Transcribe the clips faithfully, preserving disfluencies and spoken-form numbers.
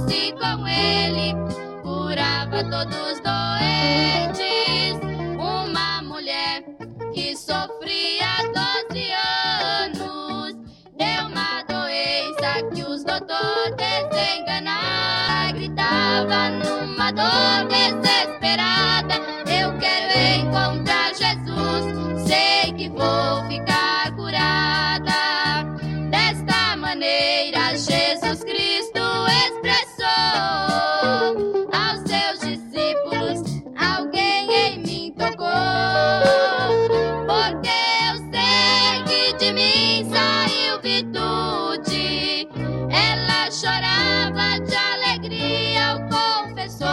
fosse com ele, curava todos doentes. Uma mulher que sofria doze anos, deu uma doença que os doutores desenganaram. Gritava numa dor desesperada: eu quero encontrar Jesus, sei que vou ficar curada. Desta maneira Jesus Cristo expressou aos seus discípulos: alguém em mim tocou, porque eu sei que de mim saiu virtude. Ela chorava de alegria ao confessor.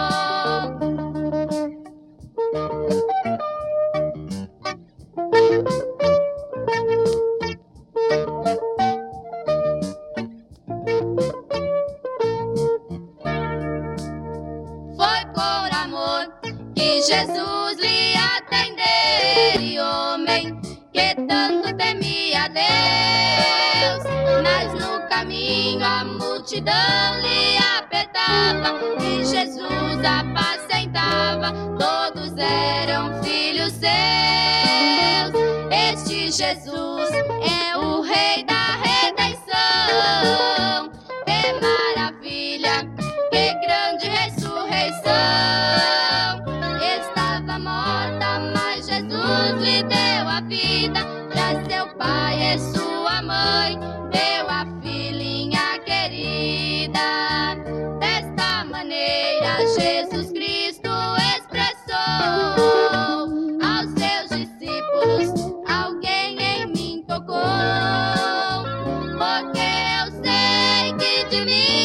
Foi por amor que Jesus lhe atendeu, e homem que tanto temia Deus. Mas no caminho a multidão lhe apertava, e Jesus apacentava, todos eram filhos seus. Este Jesus é o Rei da redenção. Que maravilha, que grande ressurreição. Estava morta, mas Jesus lhe deu a vida. Pra seu pai e sua mãe deu a filhinha querida. Desta maneira Jesus Cristo expressou aos seus discípulos: alguém em mim tocou, porque eu sei que de mim